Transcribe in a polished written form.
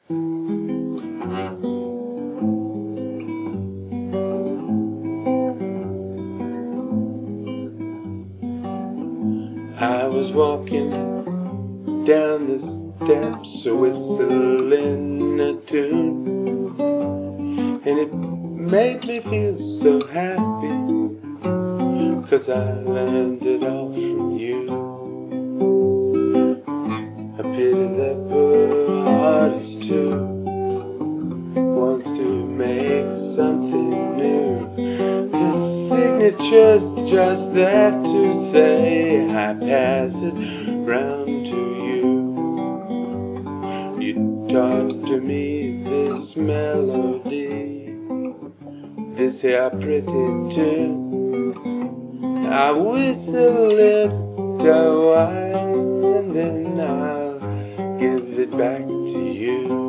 I was walking down the steps, whistling a tune, and it made me feel so happy, 'cause I learned it all from you. I pity that poor artist who wants to make something new. The signature's just there to say I pass it round to you. You taught to me this melody, this here pretty tune. I whistle it a while and then I'll give it back to you.